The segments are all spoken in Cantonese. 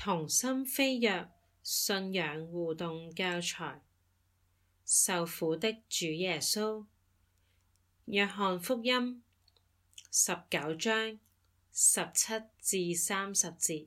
同心飛躍信仰互動教材，受苦的主耶穌。約翰福音19章17至30節。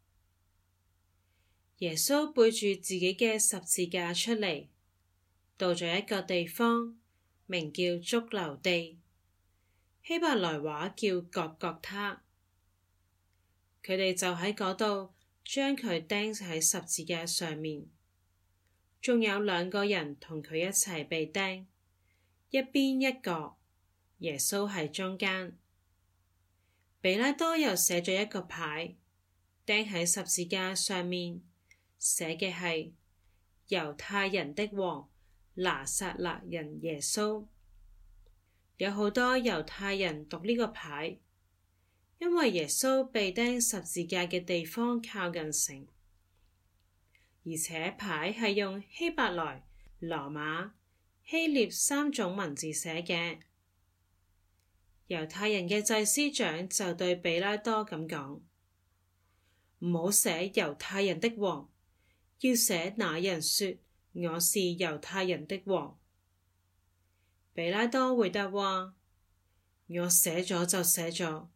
耶穌背住自己嘅十字架出嚟，到咗一個地方，名叫髑髏地，希伯來話叫各各他。佢哋就喺嗰度將佢釘喺十字架上面，仲有2個人同佢一齊被釘，一邊一個，耶穌喺中間。比拉多又寫咗一個牌，釘喺十字架上面，寫嘅係猶太人的王拿撒勒人耶穌。有好多猶太人讀呢個牌，因為耶穌被釘十字架嘅地方靠近城，而且牌係用希伯來、羅馬、希臘3種文字寫嘅。猶太人嘅祭司長就對比拉多咁講：唔好寫猶太人的王，要寫那人說我是猶太人的王。比拉多回答話：我寫咗就寫咗。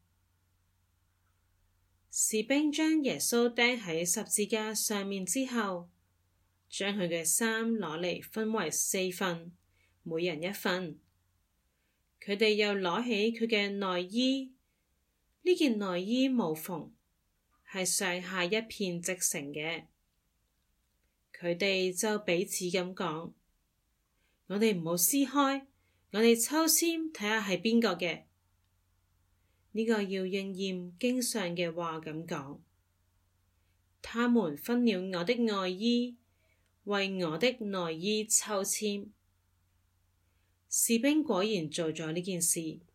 士兵將耶穌釘喺十字架上面之後，將佢嘅衫攞嚟分為4份，每人1份。佢哋又攞起佢嘅內衣，呢件內衣冇縫，係上下一片織成嘅。佢哋就彼此咁講：我哋唔好撕開，我哋抽籤睇下係邊個嘅。呢個要應驗經上嘅話咁講：他們分了我的外衣，為我的內衣抽籤。士兵果然做咗呢件事。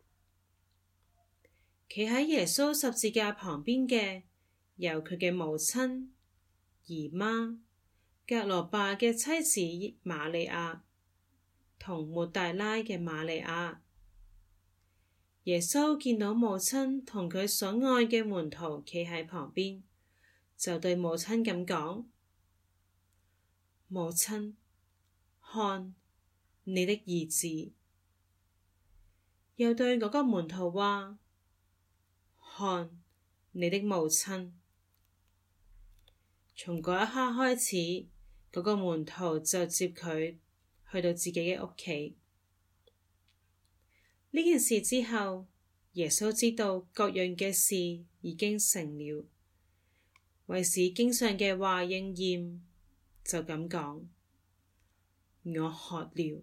企喺耶穌十字架旁邊嘅有佢嘅母親、姨媽、革羅巴嘅妻子瑪利亞同抹大拉嘅瑪利亞。耶穌見到母親同佢所愛嘅門徒企喺旁邊，就對母親咁講：母親，看你的兒子。又對嗰個門徒話：看你的母親。從嗰一刻開始，嗰個門徒就接佢去到自己嘅屋企。呢件事之後，耶穌知道各樣嘅事已經成了，為使經上嘅話應驗，就咁講：我渴了。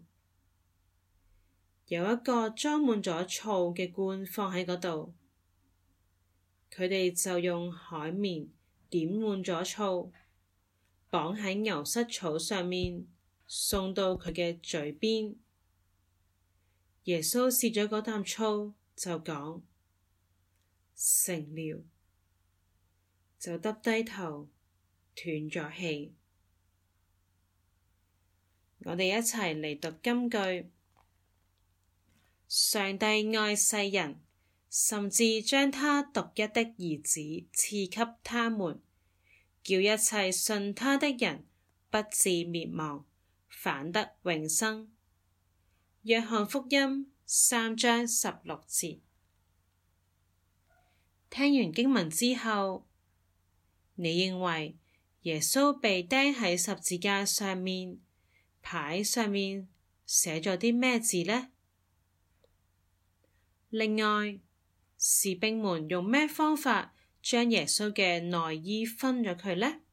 有一個裝滿咗醋嘅罐放喺嗰度，佢哋就用海綿點滿咗醋，綁喺牛膝草上面，送到佢嘅嘴邊。耶穌試咗嗰啖醋，就講：成了，就耷低頭，斷咗氣。我哋一齊嚟讀金句：上帝愛世人，甚至將他獨一的兒子賜給他們，叫一切信他的人不致滅亡，反得永生。約翰福音3章16節。聽完經文之後，你認為耶穌被釘喺十字架上面，牌上面寫咗啲咩字呢？另外，士兵們用咩方法將耶穌嘅內衣分咗佢呢？